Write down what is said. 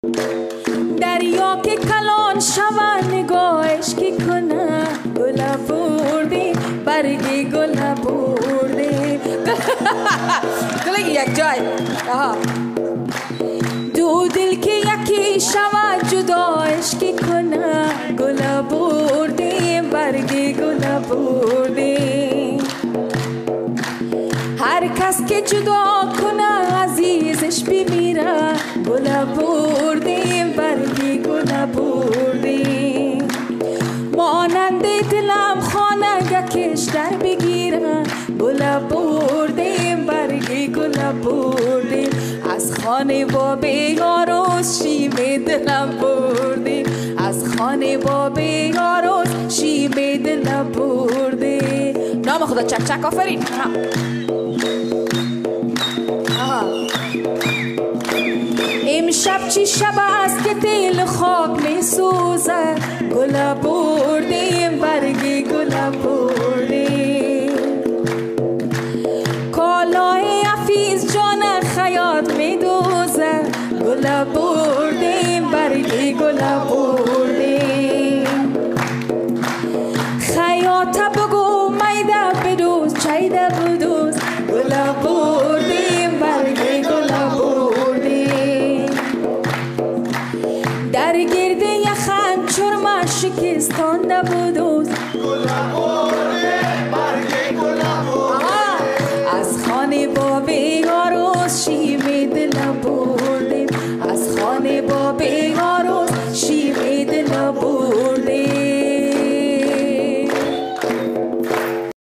دریا که کلان شود نگاهش که کنه گل برده برگی گل برده گل یک جای دو دل که یکی شود جدایش که کنه گل برده برگی گل برده هر کس که جدا کنه عزیزش بمیره گل برده برگی گل برده مانند دلم خانه کش در بگیره گل برده برگی گل برده از خانه با بیاروز شیم دلم برده از خانه با بیاروز شیم دلم برده نام خدا چک چک آفرین امشب چی شب است که دل خواب می سوزد گل برده برگی گل برده کالای حفیظ جان خیاط می دوزد گل برده